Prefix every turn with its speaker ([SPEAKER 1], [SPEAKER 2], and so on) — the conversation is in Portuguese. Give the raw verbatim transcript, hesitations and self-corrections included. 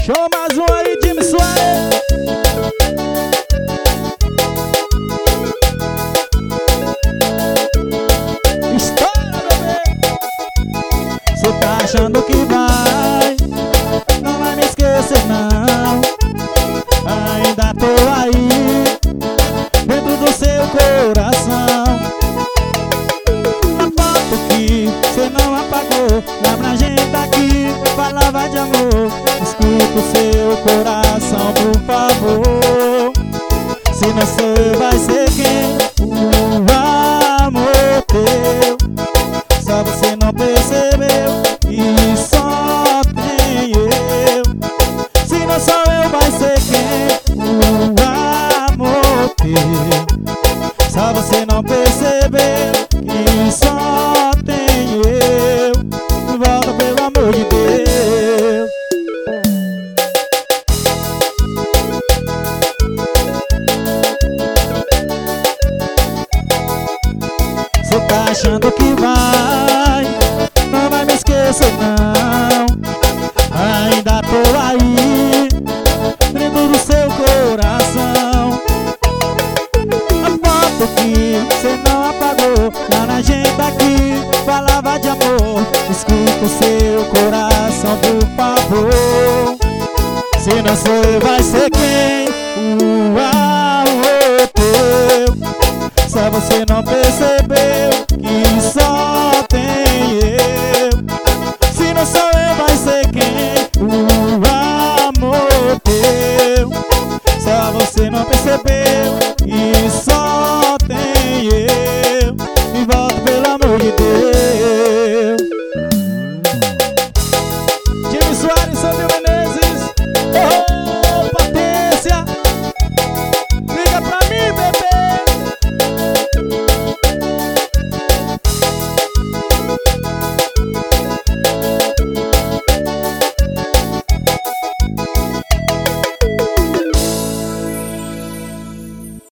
[SPEAKER 1] Chama mais um aí, Jimmy Soares. Estoura, bebê. Cê tá achando que vai, não vai me esquecer não. Ainda tô aí, dentro do seu coração. A foto que cê não apagou, lembra a gente daqui, falava de amor. Escuta o seu coração, por favor. Se não sou, vai ser quem? O amor teu. Só você não percebeu e só tem eu. Se não sou eu, vai ser quem? O amor teu. Só você não percebeu que só tem eu. Volta, pelo amor de Deus. Cê tá achando que vai, não vai me esquecer não. Ainda tô aí, dentro do seu coração. A foto que cê não apagou, lá na agenda aqui, falava de amor. Escuta o seu coração, por favor. Se não sou eu, vai ser quem? O amor teu. Só você não percebeu que só tem eu. Se não sou eu, vai